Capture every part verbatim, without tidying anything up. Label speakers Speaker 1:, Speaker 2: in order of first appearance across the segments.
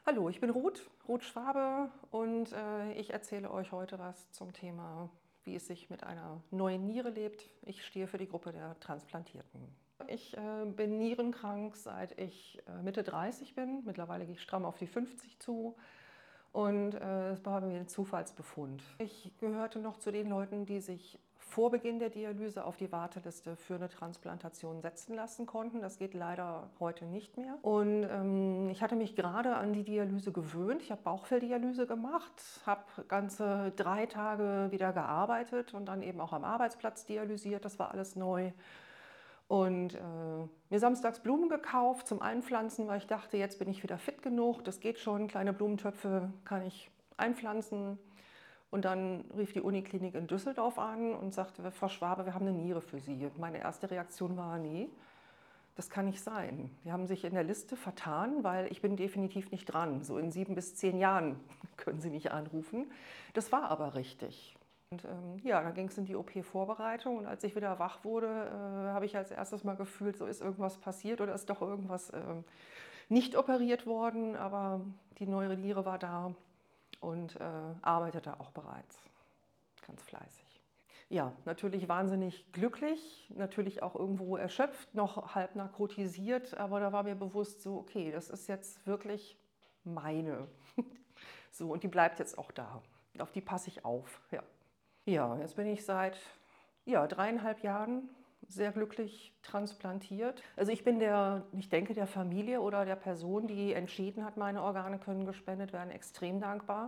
Speaker 1: Hallo, ich bin Ruth, Ruth Schwabe und äh, ich erzähle euch heute was zum Thema, wie es sich mit einer neuen Niere lebt. Ich stehe für die Gruppe der Transplantierten. Ich äh, bin nierenkrank, seit ich äh, Mitte dreißig bin. Mittlerweile gehe ich stramm auf die fünfzig zu. Und äh, es war bei mir ein Zufallsbefund. Ich gehörte noch zu den Leuten, die sich vor Beginn der Dialyse auf die Warteliste für eine Transplantation setzen lassen konnten. Das geht leider heute nicht mehr. Und ähm, ich hatte mich gerade an die Dialyse gewöhnt. Ich habe Bauchfelldialyse gemacht, habe ganze drei Tage wieder gearbeitet und dann eben auch am Arbeitsplatz dialysiert. Das war alles neu. Und äh, mir samstags Blumen gekauft zum Einpflanzen, weil ich dachte, jetzt bin ich wieder fit genug, das geht schon, kleine Blumentöpfe kann ich einpflanzen. Und dann rief die Uniklinik in Düsseldorf an und sagte, Frau Schwabe, wir haben eine Niere für Sie. Meine erste Reaktion war, nee, das kann nicht sein. Die haben sich in der Liste vertan, weil ich bin definitiv nicht dran. So in sieben bis zehn Jahren können Sie mich anrufen. Das war aber richtig. Und ähm, ja, dann ging es in die O P-Vorbereitung und als ich wieder wach wurde, äh, habe ich als erstes mal gefühlt, so ist irgendwas passiert oder ist doch irgendwas äh, nicht operiert worden, aber die neue Niere war da und äh, arbeitete auch bereits ganz fleißig. Ja, natürlich wahnsinnig glücklich, natürlich auch irgendwo erschöpft, noch halb narkotisiert, aber da war mir bewusst so, okay, das ist jetzt wirklich meine. So, und die bleibt jetzt auch da. Auf die passe ich auf, ja. Ja, jetzt bin ich seit ja, dreieinhalb Jahren sehr glücklich transplantiert. Also ich bin der, ich denke, der Familie oder der Person, die entschieden hat, meine Organe können gespendet werden, extrem dankbar.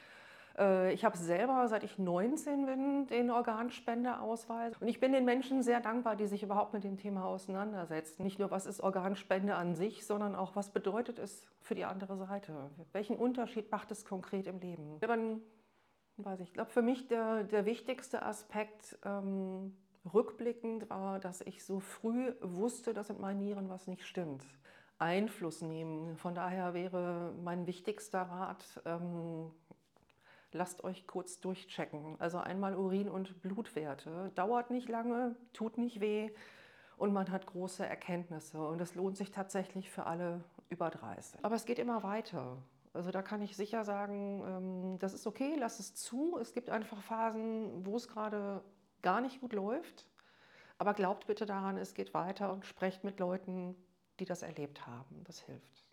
Speaker 1: Äh, Ich habe selber, seit ich neunzehn bin, den Organspendeausweis. Und ich bin den Menschen sehr dankbar, die sich überhaupt mit dem Thema auseinandersetzen. Nicht nur, was ist Organspende an sich, sondern auch, was bedeutet es für die andere Seite? Welchen Unterschied macht es konkret im Leben? Dann weiß ich, ich glaube, für mich der, der wichtigste Aspekt ähm, rückblickend war, dass ich so früh wusste, dass mit meinen Nieren was nicht stimmt. Einfluss nehmen. Von daher wäre mein wichtigster Rat, ähm, lasst euch kurz durchchecken. Also einmal Urin- und Blutwerte. Dauert nicht lange, tut nicht weh und man hat große Erkenntnisse. Und es lohnt sich tatsächlich für alle über dreißig. Aber es geht immer weiter. Also da kann ich sicher sagen, ähm, das ist okay, lass es zu. Es gibt einfach Phasen, wo es gerade gar nicht gut läuft. Aber glaubt bitte daran, es geht weiter und sprecht mit Leuten, die das erlebt haben. Das hilft.